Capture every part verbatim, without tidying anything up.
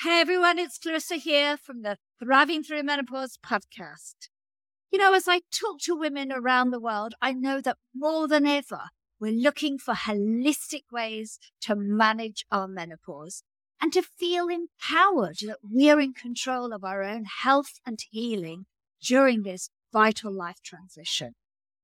Hey everyone, it's Clarissa here from the Thriving Through Menopause podcast. You know, as I talk to women around the world, I know that more than ever, we're looking for holistic ways to manage our menopause and to feel empowered that we're in control of our own health and healing during this vital life transition.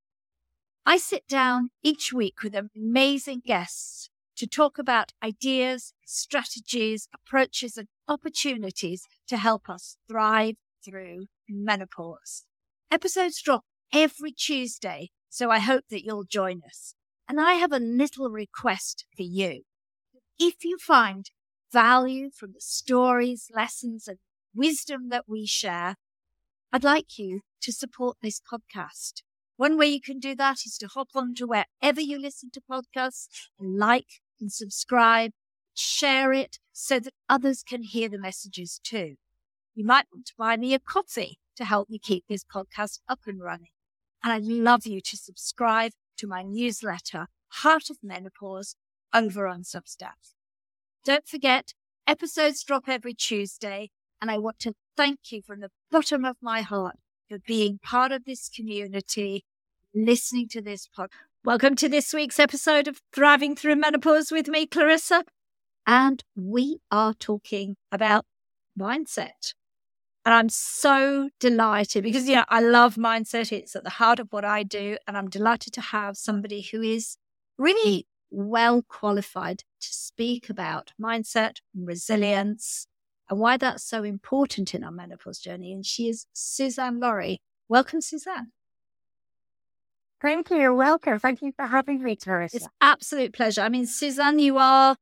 I sit down each week with amazing guests to talk about ideas, strategies, approaches, and opportunities to help us thrive through menopause. Episodes drop every Tuesday, so I hope that you'll join us. And I have a little request for you. If you find value from the stories, lessons, and wisdom that we share, I'd like you to support this podcast. One way you can do that is to hop on to wherever you listen to podcasts and like and subscribe, share it so that others can hear the messages too. You might want to buy me a coffee to help me keep this podcast up and running. And I'd love you to subscribe to my newsletter, Heart of Menopause, over on Substack. Don't forget, episodes drop every Tuesday, and I want to thank you from the bottom of my heart for being part of this community, listening to this podcast. Welcome to this week's episode of Thriving Through Menopause with me, Clarissa. And we are talking about mindset. And I'm so delighted because, you know, I love mindset. It's at the heart of what I do. And I'm delighted to have somebody who is really well qualified to speak about mindset and resilience and why that's so important in our menopause journey. And she is Suzanne Laurie. Welcome, Suzanne. Thank you. You're welcome. Thank you for having me, Clarissa. It's an absolute pleasure. I mean, Suzanne, you are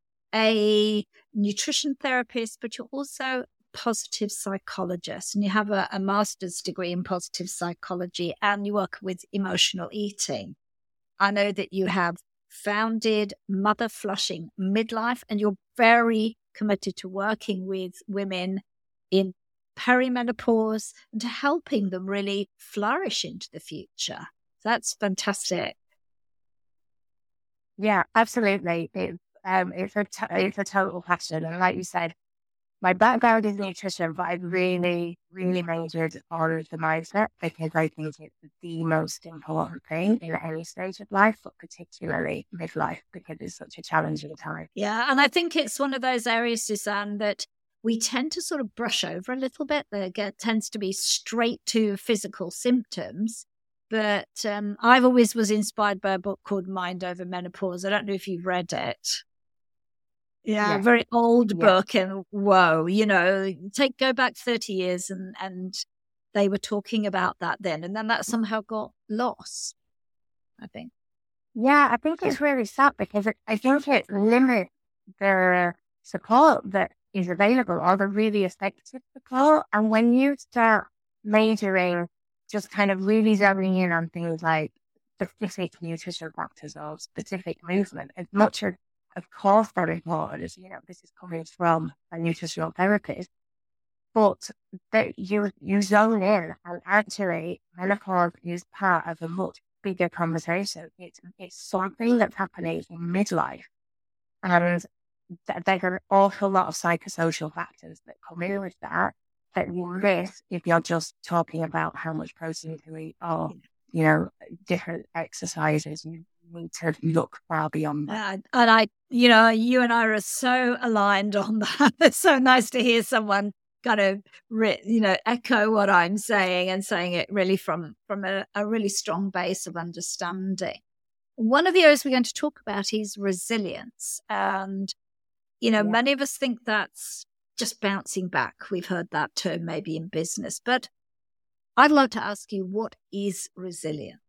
a nutrition therapist, but you're also a positive psychologist, and you have a, a master's degree in positive psychology, and you work with emotional eating. I know that you have founded Mother Flushing Midlife, and you're very committed to working with women in perimenopause and to helping them really flourish into the future. That's fantastic. Yeah, absolutely. It, um, it's, a t- it's a total passion. And like you said, my background is nutrition, but I've really, really majored on the mindset because I think it's the most important thing in any stage of life, but particularly midlife because it's such a challenging time. Yeah, and I think it's one of those areas, Suzanne, that we tend to sort of brush over a little bit. There get, tends to be straight to physical symptoms. But um, I've always was inspired by a book called Mind Over Menopause. I don't know if you've read it. Yeah, yeah. Very old yeah. book. And whoa, you know, take go back thirty years and, and they were talking about that then. And then that somehow got lost, I think. Yeah, I think it's really sad because it, I think it limits the support that is available or the really effective support. And when you start majoring, just kind of really zooming in on things like specific nutrition factors or specific movement, as much as, of course, very important as, you know, this is coming from a nutritional therapist, but that you, you zone in and actually menopause is part of a much bigger conversation. It's, it's something that's happening in midlife. And th- there's an awful lot of psychosocial factors that come in with that. That you miss if you're just talking about how much protein to eat or, you know, different exercises. You need to look far beyond that. Uh, and I, you know, you and I are so aligned on that. It's so nice to hear someone kind of, re- you know, echo what I'm saying and saying it really from, from a, a really strong base of understanding. One of the areas we're going to talk about is resilience. And, you know, yeah. many of us think that's just bouncing back. We've heard that term maybe in business, but I'd like to ask you, what is resilience?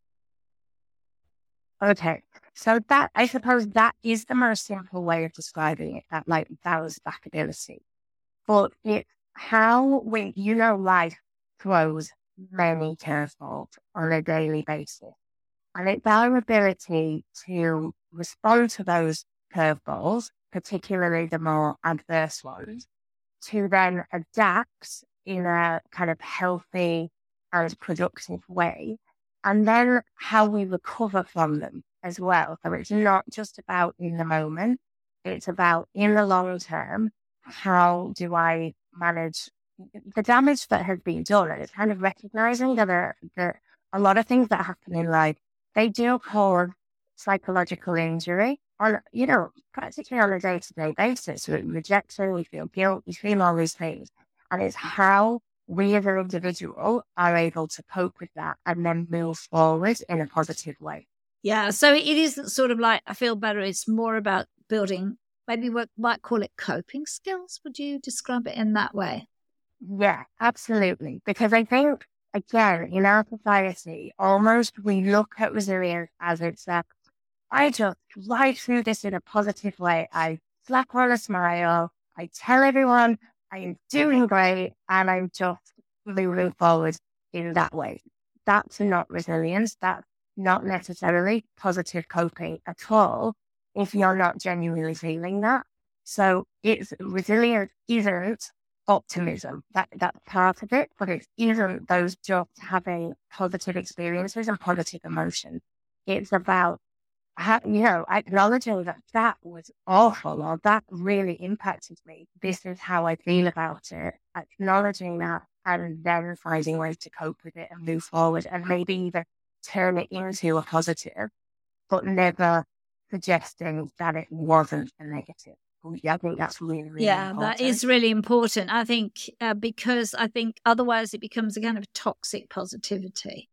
Okay, so that, I suppose that is the most simple way of describing it, that like bounce back ability. But it's how, when you know life throws many curveballs on a daily basis, and it's our ability to respond to those curveballs, particularly the more adverse ones, to then adapt in a kind of healthy and productive way, and then how we recover from them as well. So it's not just about in the moment, it's about in the long term, how do I manage the damage that has been done? And it's kind of recognizing that there, there are a lot of things that happen in life. They do cause psychological injury on, you know, practically on a day-to-day basis. We rejection, we feel guilt, we feel all these things. And it's how we as an individual are able to cope with that and then move forward in a positive way. Yeah, so it isn't sort of like I feel better. It's more about building, maybe we might call it coping skills. Would you describe it in that way? Yeah, absolutely. Because I think, again, in our society, almost we look at resilience as it's a, I just ride through this in a positive way. I slap on a smile. I tell everyone I'm doing great and I'm just moving forward in that way. That's not resilience. That's not necessarily positive coping at all if you're not genuinely feeling that. So it's resilience isn't optimism. That that's part of it, but it isn't those just having positive experiences and positive emotions. It's about ha- you know, acknowledging that that was awful or that really impacted me. This is how I feel about it. Acknowledging that and then finding ways to cope with it and move forward and maybe either turn it into a positive, but never suggesting that it wasn't a negative. Yeah, I think that's really, really yeah, important. that is really important. I think uh, because I think otherwise it becomes a kind of toxic positivity.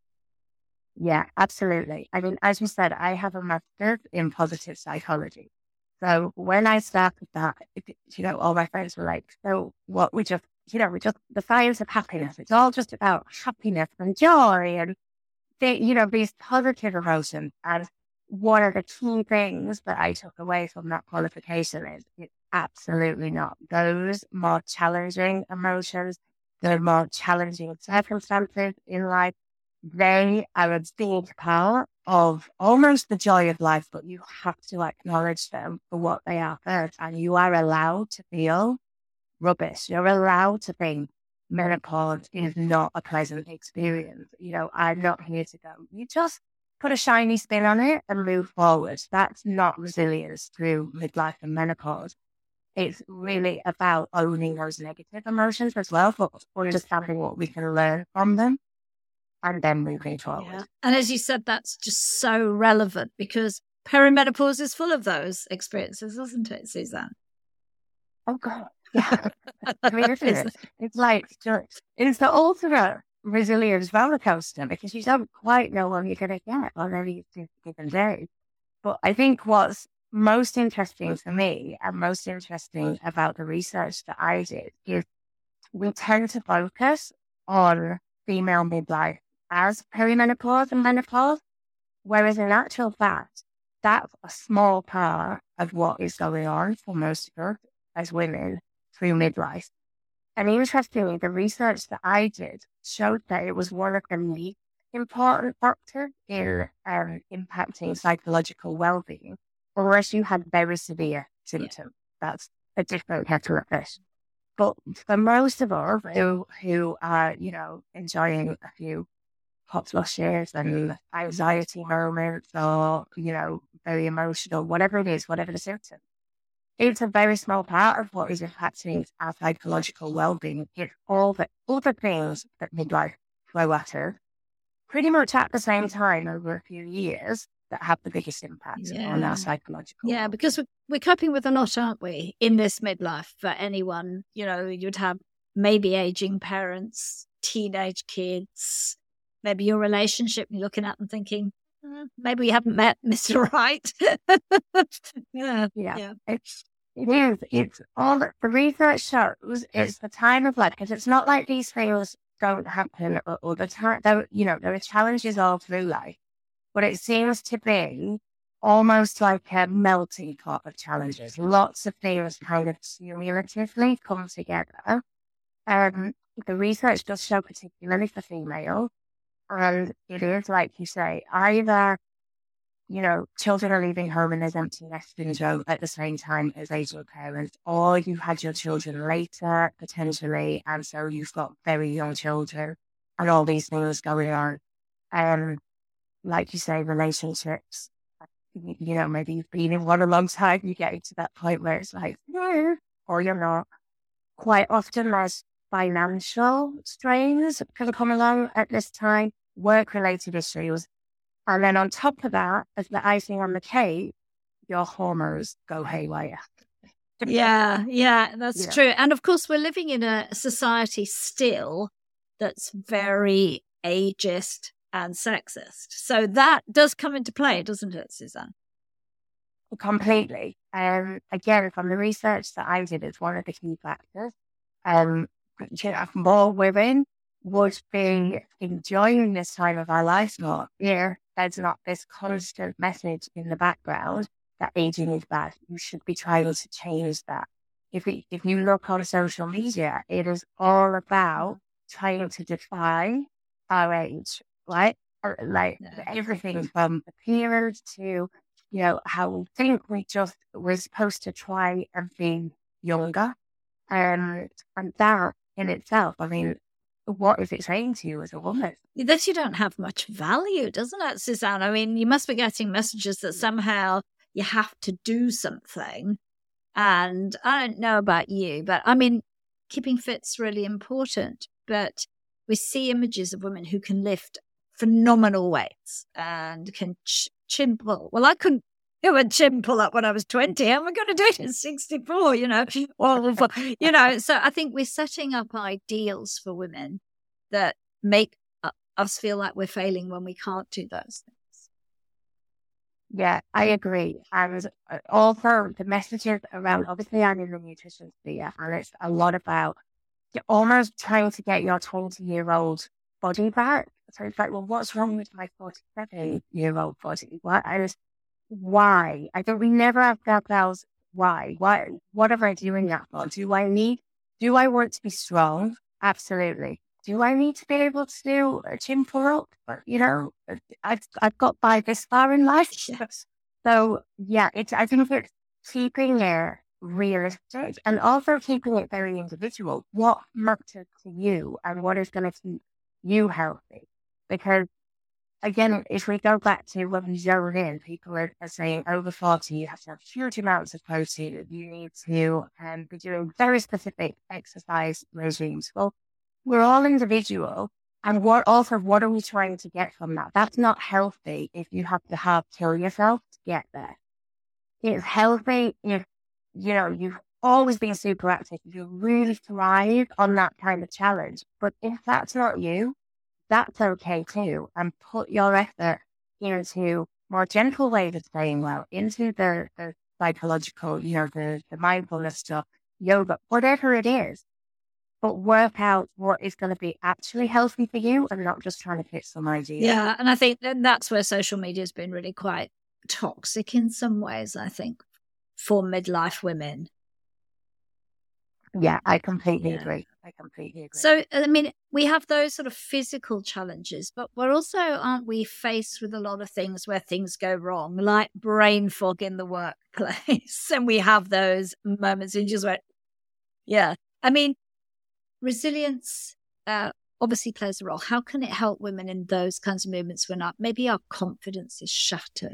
Yeah, absolutely. I mean, as you said, I have a master's in positive psychology. So when I started that, it, you know, all my friends were like, so what we just, you know, we just, the science of happiness, it's all just about happiness and joy and, they, you know, these positive emotions. And one of the key things that I took away from that qualification is it's absolutely not. Those more challenging emotions, the more challenging circumstances in life, they are a big part of almost the joy of life, but you have to acknowledge them for what they are first. And you are allowed to feel rubbish. You're allowed to think menopause is not a pleasant experience. You know, I'm not here to go. You just put a shiny spin on it and move forward. That's not resilience through midlife and menopause. It's really about owning those negative emotions as well, but understanding what we can learn from them and then moving forward. Yeah. And as you said, that's just so relevant because perimenopause is full of those experiences, isn't it, Suzanne? Oh, God. Yeah. I mean, isn't it? It's like, it's the ultimate resilience roller coaster because you don't quite know what you're going to get on any given day. But I think what's most interesting for me and most interesting about the research that I did is we tend to focus on female midlife as perimenopause and menopause, whereas in actual fact, that's a small part of what is going on for most of us as women through midlife. And interestingly, the research that I did showed that it was one of the least important factors in um, impacting psychological well-being, unless you had very severe symptoms. Yeah. That's a different kettle of fish. But for most of us who, who are, you know, enjoying a few hot flushes and anxiety moments or, you know, very emotional, whatever it is, whatever the symptoms, it's a very small part of what is impacting our psychological well-being. It's all the other things that midlife throw at us pretty much at the same time over a few years that have the biggest impact yeah. on our psychological Yeah, well-being. Because we're, we're coping with a lot, aren't we, in this midlife for anyone. You know, you'd have maybe aging parents, teenage kids, maybe your relationship, you're looking at them thinking, eh, maybe we haven't met Mister Right. yeah, yeah. yeah. It's, it is. It's all the research shows it's the time of life because it's not like these things don't happen all the time. There, you know, there are challenges all through life, but it seems to be almost like a melting pot of challenges. Lots of things kind of cumulatively come together. Um, the research does show, particularly for females, and it is, like you say, either, you know, children are leaving home and there's empty nest syndrome at the same time as aging parents, or you've had your children later, potentially, and so you've got very young children and all these things going on. And like you say, relationships, you know, maybe you've been in one a long time, you get to that point where it's like, no, or you're not. Quite often there's financial strains can come along at this time, work-related issues. And then on top of that, as the icing on the cake, your hormones go haywire. Yeah, yeah, that's yeah. true. And of course, we're living in a society still that's very ageist and sexist. So that does come into play, doesn't it, Suzanne? Completely. Um, again, from the research that I did, it's one of the key factors. Um, you know, more women would be enjoying this time of our life more. Here, there's not this constant message in the background that aging is bad. You should be trying to change that. If we, if you look on social media, it is all about trying to define our age, right? Or like yeah. everything from appearance to, you know, how we think we just, we're supposed to try and be younger. Um, and that in itself, I mean, what is it saying to you as a woman? That you don't have much value, doesn't it, Suzanne? I mean, you must be getting messages that somehow you have to do something. And I don't know about you, but I mean, keeping fit's really important. But we see images of women who can lift phenomenal weights and can ch- chin pull. Well, I couldn't do a chin pull up when I was twenty. How am I going to do it at sixty-four, you know? Well, you know, so I think we're setting up ideals for women that make us feel like we're failing when we can't do those things. Yeah, I agree. And also the messages around, obviously I'm in the nutrition sphere, and it's a lot about you're almost trying to get your twenty-year-old body back. So it's like, well, what's wrong with my forty-seven-year-old body? What is, why? I think we never ask ourselves why. Why? What am I doing that for? Do I need, do I want to be strong? Absolutely. Do I need to be able to do a chin pull up? You know, I've I've got by this far in life. So yeah, it's I think it's keeping it realistic and also keeping it very individual. What matters to you and what is going to keep you healthy? Because again, if we go back to when we zone in, people are, are saying over forty, you have to have huge amounts of protein. You need to um, be doing very specific exercise regimes. Well, we're all individual. And what also, what are we trying to get from that? That's not healthy if you have to hard kill yourself to get there. It's healthy if, you know, you've always been super active. You really thrive on that kind of challenge. But if that's not you, that's okay too. And put your effort into more gentle ways of staying well, into the, the psychological, you know, the, the mindfulness stuff, yoga, whatever it is. But work out what is going to be actually healthy for you and not just trying to fit some idea. Yeah, and I think then that's where social media has been really quite toxic in some ways, I think, for midlife women. Yeah, I completely yeah. agree. I completely agree. So, I mean, we have those sort of physical challenges, but we're also, aren't we, faced with a lot of things where things go wrong, like brain fog in the workplace. And we have those moments in just where, yeah, I mean, resilience uh, obviously plays a role. How can it help women in those kinds of movements when our, maybe our confidence is shattered?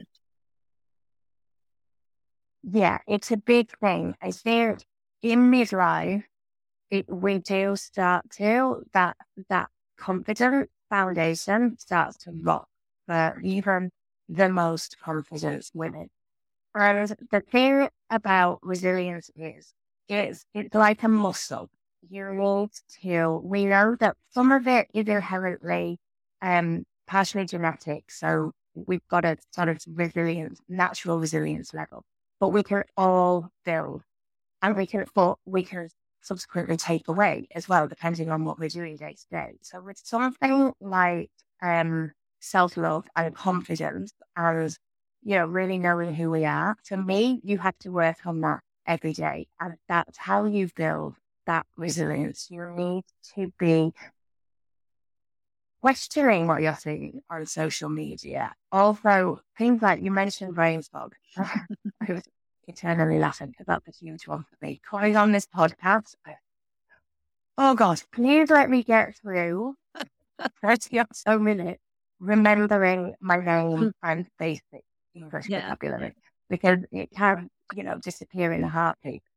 Yeah, it's a big thing. I think in midlife, it, we do start to, that, that confident foundation starts to rock for even the most confident women. And the thing about resilience is, it's, it's like a muscle. You need to, we know that some of it is inherently um, partially genetic. So we've got a sort of resilience, natural resilience level, but we can all build and we can, but we can subsequently take away as well, depending on what we're doing day to day. So with something like um, self-love and confidence and, you know, really knowing who we are, to me, you have to work on that every day. And that's how you build that resilience. You need to be questioning what you're seeing on social media. Also, things like you mentioned brain fog. I was eternally laughing about the huge one for me. Coming on this podcast, oh God, please let me get through thirty or so minutes remembering my name and basic English yeah. vocabulary, because it can, you know, disappear in a heartbeat.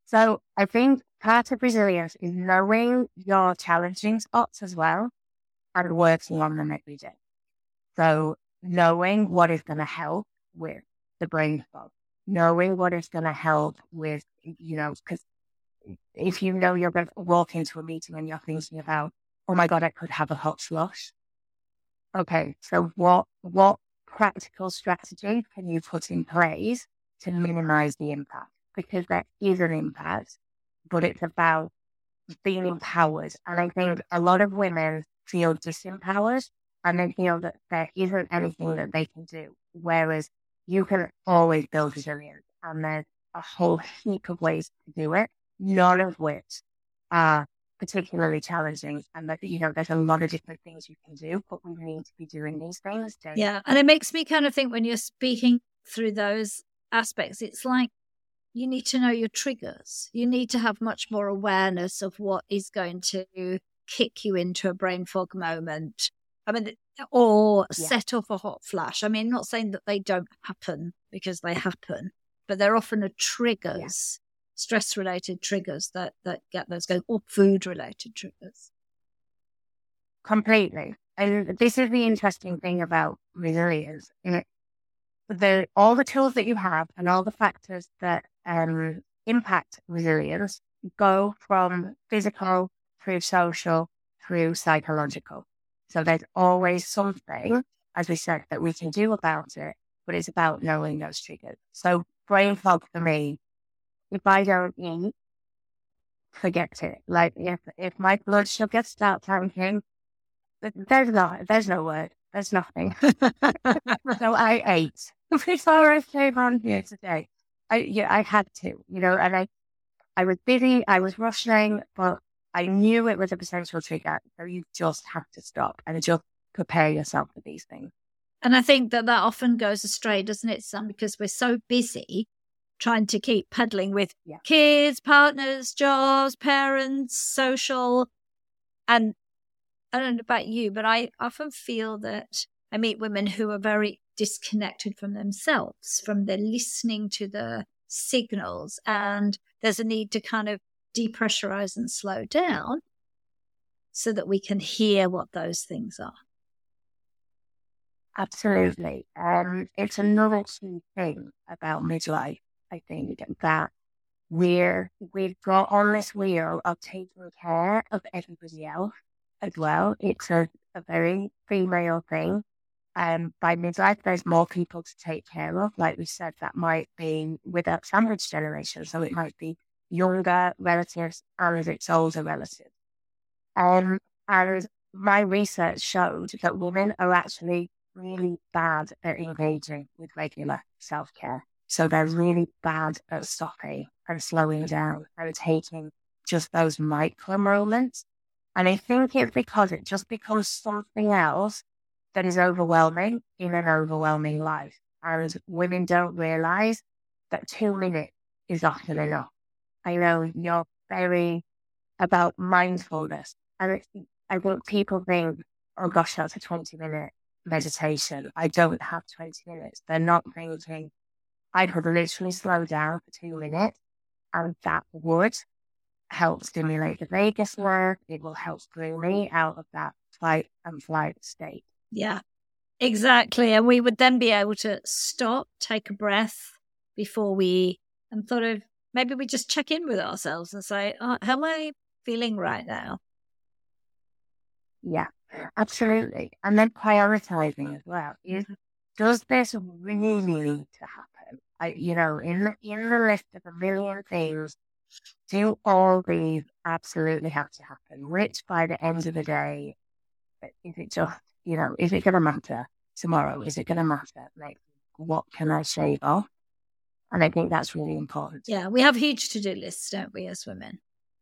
So I think part of resilience is knowing your challenging spots as well and working on them every day. So knowing what is going to help with the brain fog, knowing what is going to help with, you know, because if you know you're going to walk into a meeting and you're thinking about, oh my God, I could have a hot flush. Okay, so what what practical strategy can you put in place to minimize the impact? Because there is an impact, but it's about being empowered. And I think a lot of women feel disempowered and they feel that there isn't anything that they can do. Whereas you can always build resilience, and there's a whole heap of ways to do it, none of which are particularly challenging. And that, you know, there's a lot of different things you can do, but we need to be doing these things. Don't Yeah. And it makes me kind of think, when you're speaking through those aspects, it's like you need to know your triggers. You need to have much more awareness of what is going to kick you into a brain fog moment. I mean, or Yeah. set off a hot flash. I mean, not saying that they don't happen, because they happen, but they're often a triggers, yeah. stress-related triggers that, that get those going, or food-related triggers. Completely. And this is the interesting thing about resilience. The, all the tools that you have and all the factors that um, impact resilience go from physical through social through psychological. So there's always something, as we said, that we can do about it, but it's about knowing those triggers. So brain fog for me, if I don't eat, forget it. Like if if my blood sugar starts tanking, there's no there's no word, there's nothing. So I ate before I came on here today. I yeah, I had to, you know, and I I was busy, I was rushing, but I knew it was a potential trigger. So you just have to stop and just prepare yourself for these things. And I think that that often goes astray, doesn't it, Sam? Because we're so busy trying to keep peddling with yeah. kids, partners, jobs, parents, social. And I don't know about you, but I often feel that I meet women who are very disconnected from themselves, from their listening to the signals. And there's a need to kind of depressurize and slow down so that we can hear what those things are. Absolutely. Um, it's another key thing about midlife, I think, that we're, we've got on this wheel of taking care of everybody else as well. It's a, a very female thing. Um, by midlife, there's more people to take care of. Like we said, that might be with a sandwich generation. So it might be younger relatives and its older relatives. Um, and my research showed that women are actually really bad at engaging with regular self-care. So they're really bad at stopping and slowing down and taking just those micro moments. And I think it's because it just becomes something else that is overwhelming in an overwhelming life. And women don't realize that two minutes is often enough. I know you're very about mindfulness. And it's, I think people think, oh gosh, that's a twenty minute meditation. I don't have twenty minutes. They're not thinking, I could literally slow down for two minutes and that would help stimulate the vagus nerve. It will help bring me out of that fight and flight state. Yeah, exactly. And we would then be able to stop, take a breath before we, and sort of, maybe we just check in with ourselves and say, oh, how am I feeling right now? Yeah, absolutely. And then prioritizing as well. Is, does this really need to happen? I, you know, in the, in the list of a million things, do all these absolutely have to happen? Which by the end of the day, is it just, you know, is it going to matter tomorrow? Is it going to matter? Like, what can I shave off? And I think that's really important. Yeah, we have huge to-do lists, don't we, as women?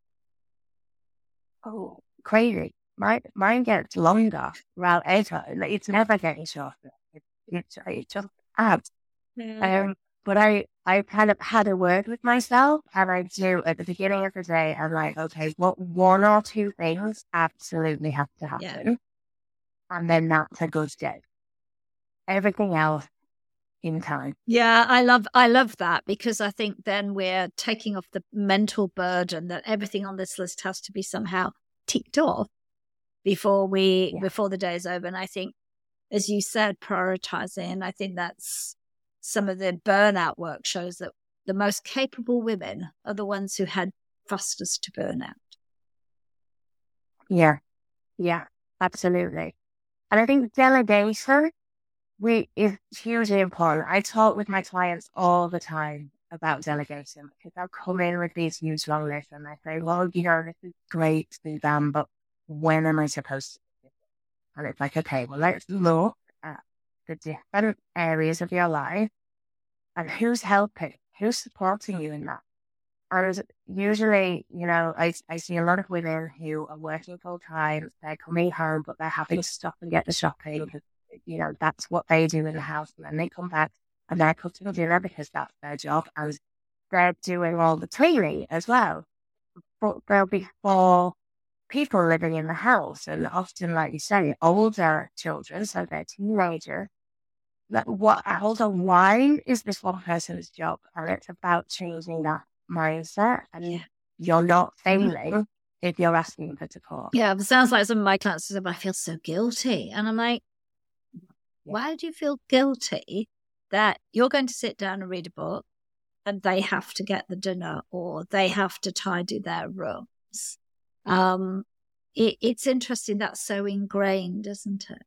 Oh, crazy. Mine, mine gets longer. Well, it's never getting shorter. It, it, it just adds. Yeah. Um, but I, I kind of had a word with myself, and I do at the beginning of the day, I'm like, okay, what one or two things absolutely have to happen. Yeah. And then that's a good day. Everything else in time. Yeah, I love I love that, because I think then we're taking off the mental burden that everything on this list has to be somehow ticked off before we Yeah. before the day is over. And I think, as you said, prioritizing, I think that's some of the burnout work shows that the most capable women are the ones who had fastest to burn out. Yeah, yeah, absolutely. And I think delegation we is hugely important. I talk with my clients all the time about delegation, because they'll come in with these huge long lists and they say, well, you know, this is great, Suzanne, but when am I supposed to do this? And it's like, okay, well, let's look at the different areas of your life and who's helping, who's supporting you in that. And usually, you know, I, I see a lot of women who are working full time, they're coming home, but they're having to stop and get the shopping, because, you know, that's what they do in the house. And then they come back and they're cooking dinner because that's their job, and they're doing all the cleaning as well. But there'll be four people living in the house, and often, like you say, older children, so they're teenagers. Like, what, hold on, why is this one person's job? And it's about changing that mindset, and Yeah. you're not failing if you're asking for support. Yeah, it sounds like some of my clients say, I feel so guilty. And I'm like, why do you feel guilty that you're going to sit down and read a book and they have to get the dinner or they have to tidy their rooms? Um, it, it's interesting. That's so ingrained, isn't it?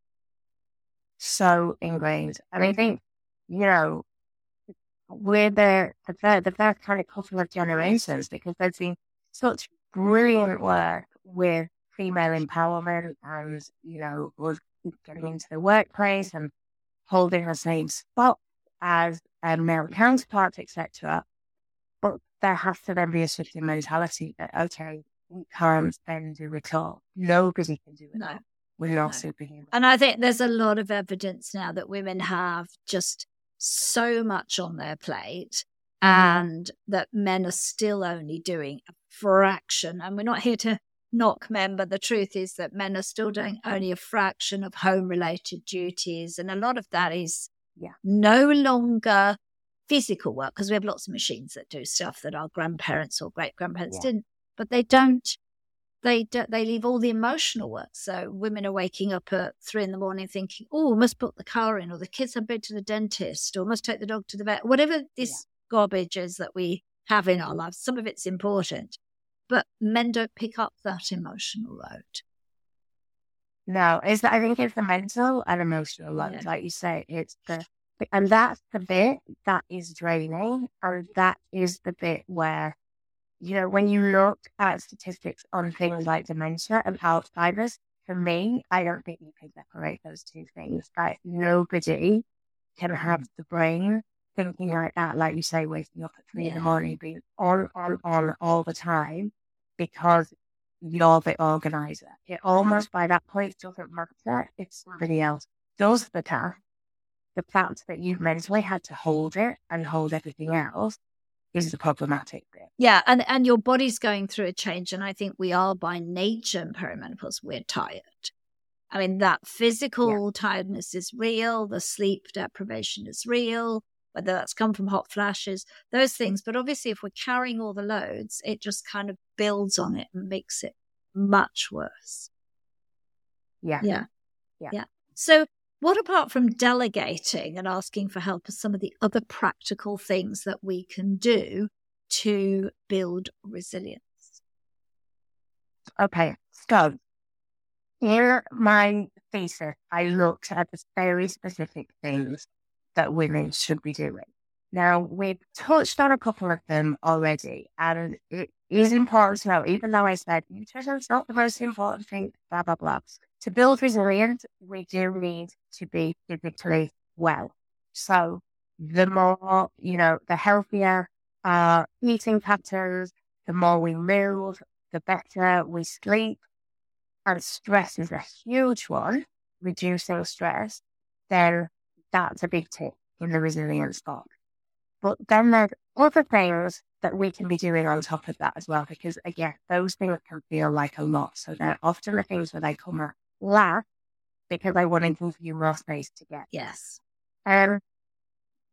So ingrained. And I think, you know, we're the, the, first, the first kind of couple of generations, because there's been such brilliant work with female empowerment and, you know, us getting into the workplace and holding the same spot as a male counterparts, et cetera. But there has to then be a shift in mentality that, okay, we can't then do it all. Nobody can do it No. all. We're not No. superhuman. And I think there's a lot of evidence now that women have just so much on their plate, and that men are still only doing a fraction. And we're not here to knock men, but the truth is that men are still doing only a fraction of home-related duties. And a lot of that is Yeah. no longer physical work, because we have lots of machines that do stuff that our grandparents or great-grandparents Yeah. didn't, but they don't. They do, they leave all the emotional work. So women are waking up at three in the morning thinking, oh, must put the car in, or the kids have been to the dentist, or must take the dog to the vet, whatever this yeah. garbage is that we have in our lives. Some of it's important, but men don't pick up that emotional load. No, it's the, I think it's the mental and emotional load. Yeah. Like you say, it's the, and that's the bit that is draining, or that is the bit where, you know, when you look at statistics on things like dementia and Alzheimer's, for me, I don't think you can separate those two things. Like, nobody can have the brain thinking like that, like you say, waking up at three yeah. in the morning, being on, on, on all the time, because you're the organizer. It almost, by that point, doesn't matter if somebody else does the task. The fact that you've mentally had to hold it and hold everything else is the problematic bit. Yeah, and, and your body's going through a change, and I think we are by nature in perimenopause, we're tired. I mean, that physical yeah. tiredness is real, the sleep deprivation is real, whether that's come from hot flashes, those things. But obviously, if we're carrying all the loads, it just kind of builds on it and makes it much worse. Yeah. Yeah. Yeah. Yeah. So what, apart from delegating and asking for help, are some of the other practical things that we can do to build resilience? Okay, so here my thesis, I looked at the very specific things that women should be doing. Now, we've touched on a couple of them already, and it is important to know, even though I said nutrition is not the most important thing, blah, blah, blah. To build resilience, we do need to be physically well. So the more, you know, the healthier our eating patterns, the more we move, the better we sleep. And stress is a huge one, reducing stress. Then that's a big tip in the resilience box. But then there's other things that we can be doing on top of that as well, because again, those things can feel like a lot. So they're often the things that I come at last, because I want to give you more space to get. Yes. Um,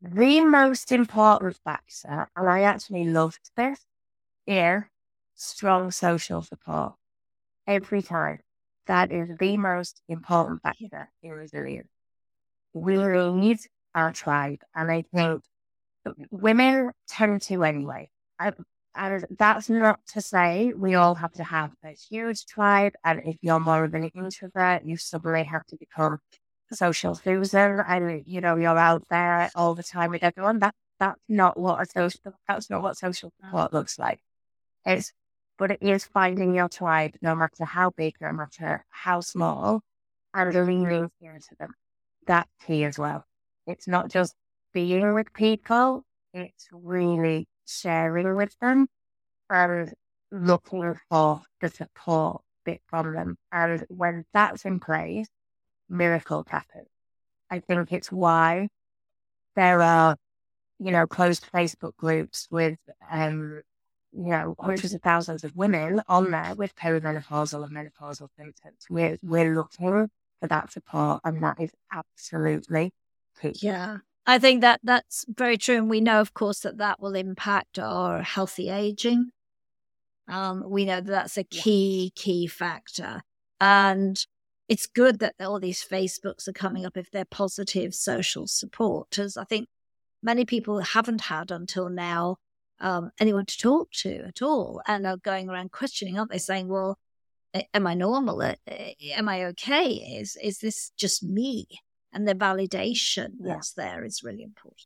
The most important factor, and I actually loved this, is strong social support. Every time. That is the most important factor in resilience. We need our tribe, and I think women tend to anyway. I, and that's not to say we all have to have a huge tribe, and if you're more of an introvert, you suddenly have to become social Susan, and you know you're out there all the time with everyone. That that's not what a social that's not what social support looks like. It's but it is finding your tribe, no matter how big, no matter how small, and leaning into them. That's key as well. It's not just being with people; it's really sharing with them and looking for the support bit from them. And when that's in place, miracles happen. I think it's why there are, you know, closed Facebook groups with, um, you know, hundreds of thousands of women on there with perimenopausal and menopausal symptoms. We're, we're looking for that support, and that is absolutely key. Yeah, I think that that's very true. And we know, of course, that that will impact our healthy aging. Um, we know that that's a key, key factor. And it's good that all these Facebooks are coming up if they're positive social support, as I think many people haven't had until now um, anyone to talk to at all, and are going around questioning, aren't they, saying, well, am I normal? Am I okay? Is is this just me? And the validation Yeah. that's there is really important.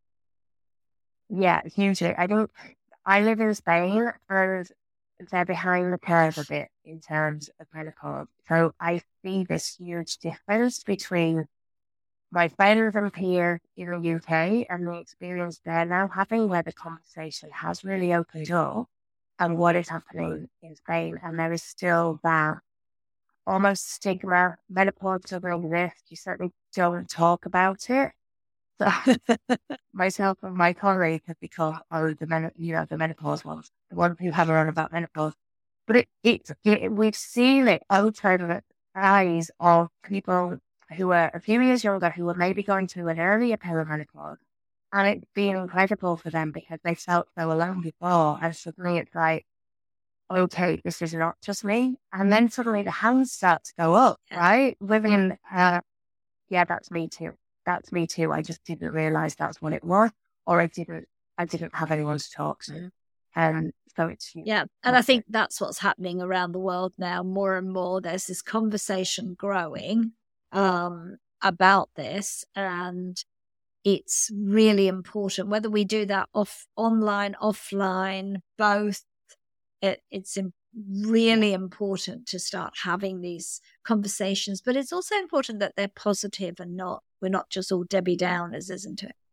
Yeah, hugely. I don't, I live in Spain, and they're behind the curve a bit in terms of menopause. So I see this huge difference between my friends and peers in the U K and the experience they're now having, where the conversation has really opened up, and what is happening in Spain. And there is still that almost stigma. Menopause doesn't exist. You certainly don't talk about it. So myself and my colleague have become oh, the men, you know, the menopause ones, the ones who have around about menopause. But it, it, it we've seen it outside of the eyes of people who are a few years younger, who are maybe going through an earlier perimenopause, and it's been incredible for them because they felt so alone before, and suddenly it's like, okay, this is not just me. And then suddenly the hands start to go up, right? Women, uh, yeah, that's me too. That's me too. I just didn't realize that's what it was, or I didn't. I didn't have anyone to talk to, and um, so it's yeah. And I think that's what's happening around the world now. More and more, there's this conversation growing um, about this, and it's really important. Whether we do that off online, offline, both, it, it's really important to start having these conversations. But it's also important that they're positive and not. We're not just all Debbie Downers, isn't it?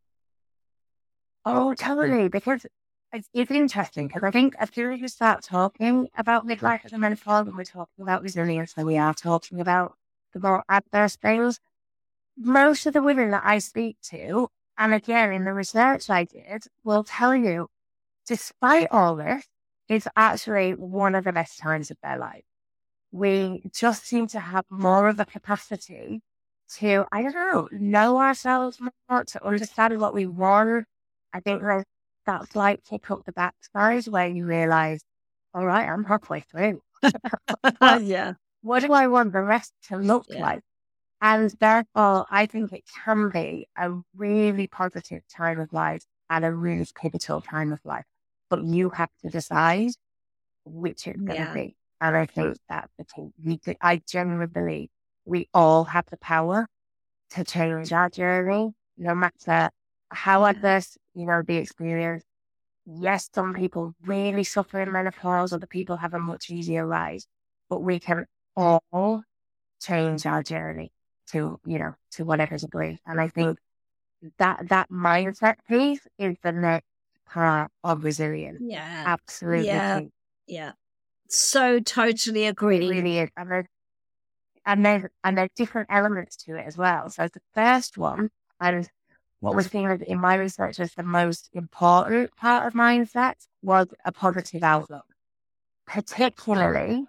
Oh, totally. Because it's, it's interesting, because I think as soon as we start talking about midlife as a menopause, and we're talking about resilience, and we are talking about the more adverse things, most of the women that I speak to, and again, in the research I did, will tell you, despite all this, it's actually one of the best times of their life. We just seem to have more of a capacity to, I don't know, know ourselves more, to understand what we want. I think there's that slight kick up the backside where you realise, all right, I'm halfway through. what, yeah. What do I want the rest to look yeah. like? And therefore, I think it can be a really positive time of life and a really pivotal time of life. But you have to decide which it's going to yeah. be. And I think that's the key. We, I genuinely believe we all have the power to change our journey, no matter how adverse, you know, the experience. Yes, some people really suffer in menopause, other people have a much easier ride, but we can all change our journey to, you know, to whatever degree. And I think that that mindset piece is the next part of resilience. Yeah. Absolutely. Yeah. Key. Yeah. So totally agree. It really is. And there's, and there's, and there's different elements to it as well. So the first one, and what was seen in my research as the most important part of mindset, was a positive outlook, particularly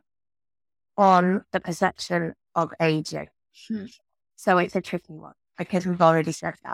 on the perception of aging. Hmm. So it's a tricky one because we've already said that.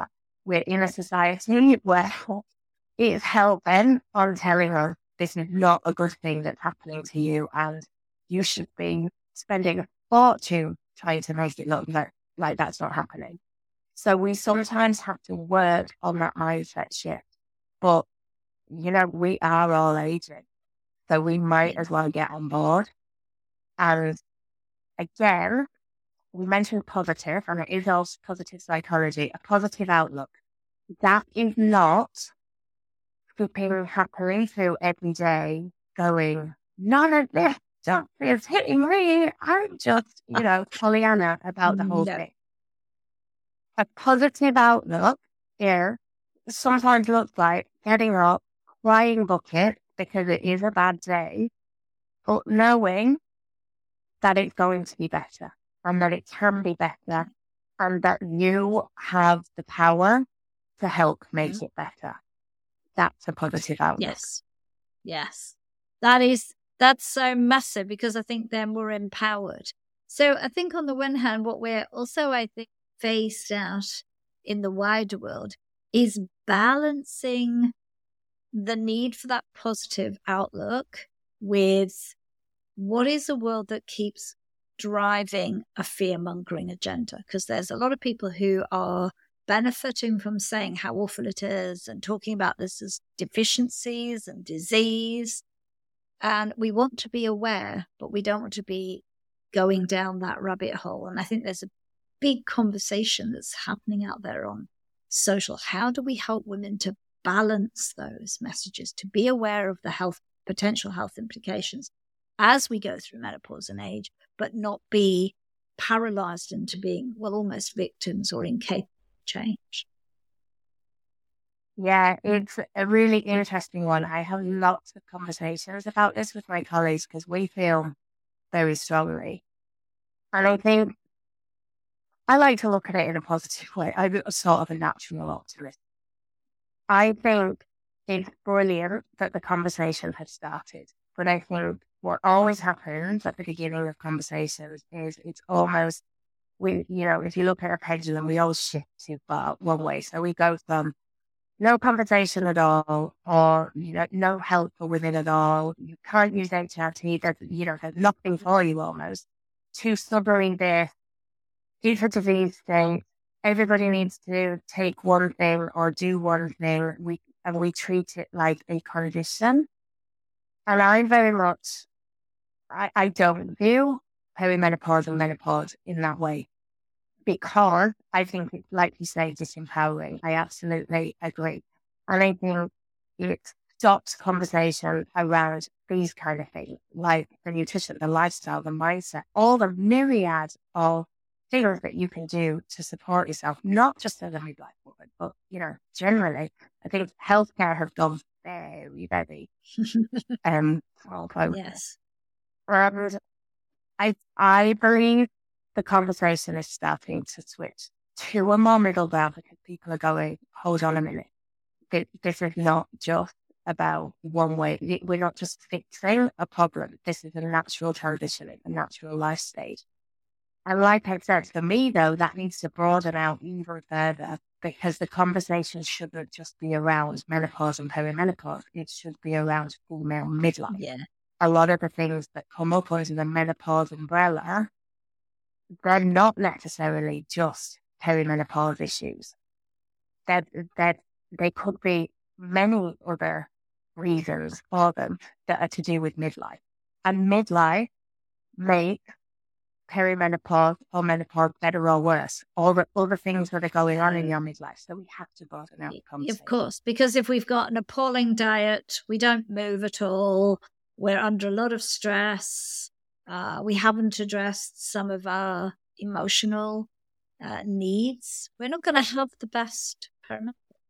we're in a society where it's hell-bent on telling us this is not a good thing that's happening to you and you should be spending a fortune trying to make it look like, like that's not happening. So we sometimes have to work on that mindset shift. But, you know, we are all aging, so we might as well get on board. And again, we mentioned positive, and it is also positive psychology, a positive outlook. That is not scooping happily through every day going, none of this stuff is hitting me. I'm just, you know, Pollyanna about the whole No. thing. A positive outlook here sometimes looks like getting up, crying bucket because it is a bad day, but knowing that it's going to be better and that it can be better and that you have the power to help make mm-hmm. it better. That's a positive outlook. Yes. Yes. That is, that's so massive because I think then we're empowered. So I think on the one hand, what we're also, I think, faced out in the wider world is balancing the need for that positive outlook with what is a world that keeps driving a fear-mongering agenda. Because there's a lot of people who are benefiting from saying how awful it is and talking about this as deficiencies and disease. And we want to be aware, but we don't want to be going down that rabbit hole. And I think there's a big conversation that's happening out there on social. How do we help women to balance those messages, to be aware of the health, potential health implications as we go through menopause and age, but not be paralyzed into being, well, almost victims or incapable of change? Yeah, it's a really interesting one. I have lots of conversations about this with my colleagues because we feel very strongly. And I think I like to look at it in a positive way. I'm sort of a natural optimist. I think it's brilliant that the conversation has started. But I think what always happens at the beginning of conversations is it's almost, we, you know, if you look at a pendulum, we always shift too far one way. So we go from no conversation at all, or, you know, no help for women at all. You can't use H R T, there's, you know, there's nothing for you almost, to suddenly there. It's a disease thing. Everybody needs to take one thing or do one thing, we and we treat it like a condition. And I very much, I, I don't view perimenopause and menopause in that way because I think it's, like you say, disempowering. I absolutely agree. And I think it stops conversation around these kind of things, like the nutrition, the lifestyle, the mindset, all the myriad of things that you can do to support yourself, not just as a midlife woman, but, you know, generally. I think healthcare has done very, very um, well, yes. And I, I believe the conversation is starting to switch to a more middle ground because people are going, hold on a minute. This, this is not just about one way. We're not just fixing a problem. This is a natural transition. It's a natural life stage. And like I said, for me, though, that needs to broaden out even further because the conversation shouldn't just be around menopause and perimenopause. It should be around female midlife. Yeah. A lot of the things that come up under the menopause umbrella, they're not necessarily just perimenopause issues. That that they could be many other reasons for them that are to do with midlife. And midlife makes perimenopause or menopause better or worse, all the other things that are going on in your midlife. So we have to broaden out the conversation. Of course, because if we've got an appalling diet, we don't move at all, we're under a lot of stress, uh, we haven't addressed some of our emotional uh, needs, we're not going to have the best perimenopause.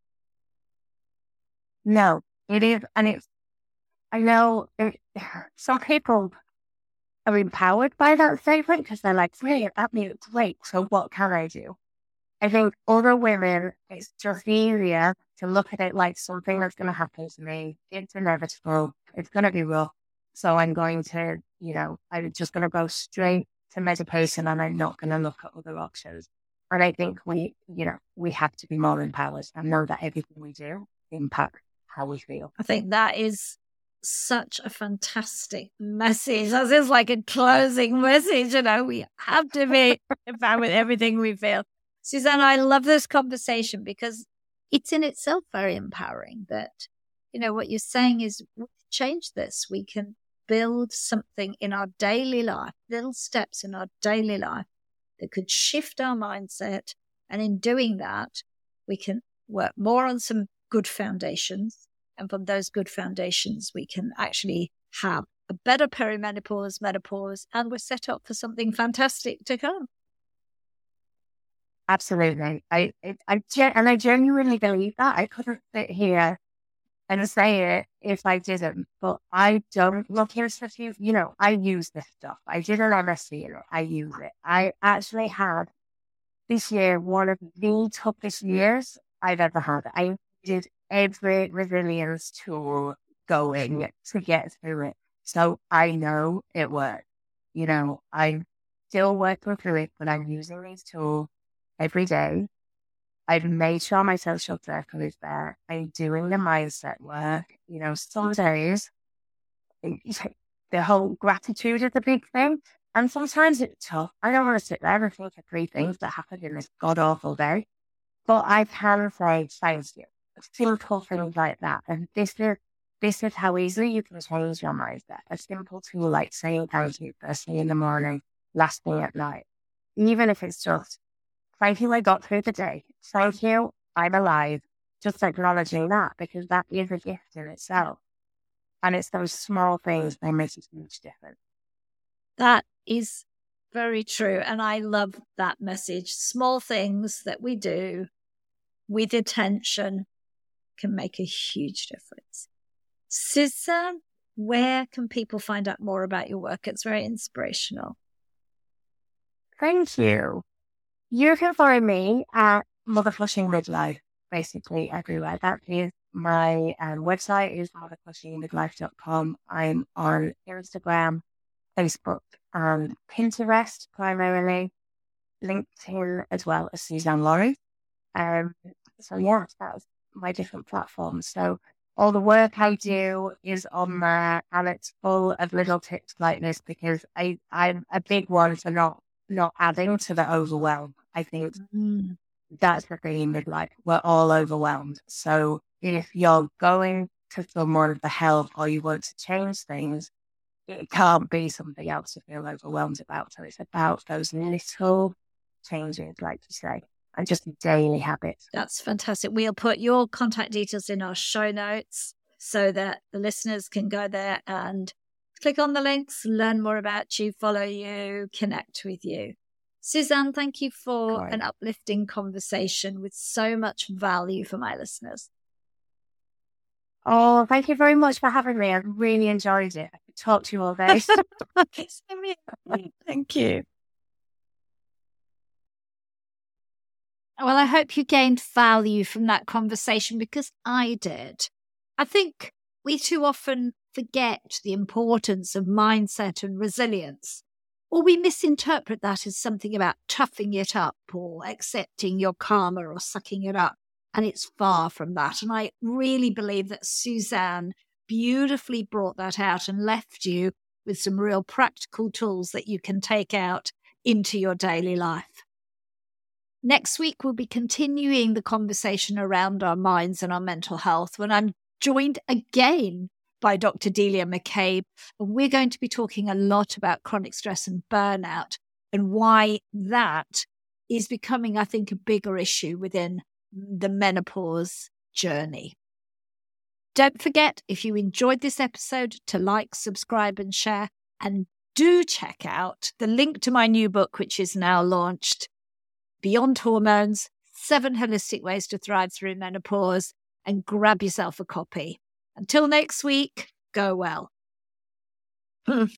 No, it is. And it's, I know it, some people are empowered by that statement because they're like, great, that means great. So what can I do? I think other women, it's just easier to look at it like something that's going to happen to me. It's inevitable. It's going to be rough. So I'm going to, you know, I'm just going to go straight to medication and I'm not going to look at other options. And I think we, you know, we have to be more empowered and know that everything we do impacts how we feel. I think that is such a fantastic message. This is like a closing message. You know, we have to be empowered with everything we feel. Suzanne, I love this conversation because it's in itself very empowering that, you know, what you're saying is we can change this. We can build something in our daily life, little steps in our daily life that could shift our mindset. And in doing that, we can work more on some good foundations. And from those good foundations, we can actually have a better perimenopause, menopause, and we're set up for something fantastic to come. Absolutely. I, I, I and I genuinely believe that. I couldn't sit here and say it if I didn't, but I don't. Look, here's a few, you know, I use this stuff. I did an M S C, you know, I use it. I actually had this year one of the toughest years I've ever had. I did every resilience tool going to get through it. So I know it works. You know, I'm still working through it, but I'm using these tools every day. I've made sure my social circle is there. I'm doing the mindset work. You know, some days the whole gratitude is a big thing. And sometimes it's tough. I don't want to sit there and think of three things that happened in this god awful day. But I can say thank you. Simple things like that. And this is this is how easily you can change your mindset. A simple tool like saying thank you first thing in the morning, last thing at night. Even if it's just thank you, I got through the day. Thank you, I'm alive. Just acknowledging that, because that is a gift in itself. And it's those small things that make a huge difference. That is very true. And I love that message. Small things that we do with attention can make a huge difference. Suzanne, where can people find out more about your work? It's very inspirational. Thank you. You can find me at Mother Flushing Midlife, basically everywhere. That is my um, website is mother flushing midlife dot com. I'm on Instagram, Facebook, and Pinterest primarily, LinkedIn as well as Suzanne Laurie. Um, so yeah, that's my different platforms. So all the work I do is on there, and it's full of little tips like this because I, I'm a big one for not not adding to the overwhelm. I think mm. that's the thing in midlife. We're all overwhelmed. So if you're going to someone for help or you want to change things, it can't be something else to feel overwhelmed about. So it's about those little changes, like you say, and just daily habits. That's fantastic. We'll put your contact details in our show notes so that the listeners can go there and click on the links, learn more about you, follow you, connect with you. Suzanne, thank you for Great. An uplifting conversation with so much value for my listeners. Oh, thank you very much for having me. I really enjoyed it. I could talk to you all day. Thank you. Well, I hope you gained value from that conversation because I did. I think we too often forget the importance of mindset and resilience, or we misinterpret that as something about toughing it up or accepting your karma or sucking it up. And it's far from that. And I really believe that Suzanne beautifully brought that out and left you with some real practical tools that you can take out into your daily life. Next week, we'll be continuing the conversation around our minds and our mental health when I'm joined again by Doctor Delia McCabe. And we're going to be talking a lot about chronic stress and burnout and why that is becoming, I think, a bigger issue within the menopause journey. Don't forget, if you enjoyed this episode, to like, subscribe and share. And do check out the link to my new book, which is now launched, Beyond Hormones, Seven Holistic Ways to Thrive Through Menopause, and grab yourself a copy. Until next week, go well.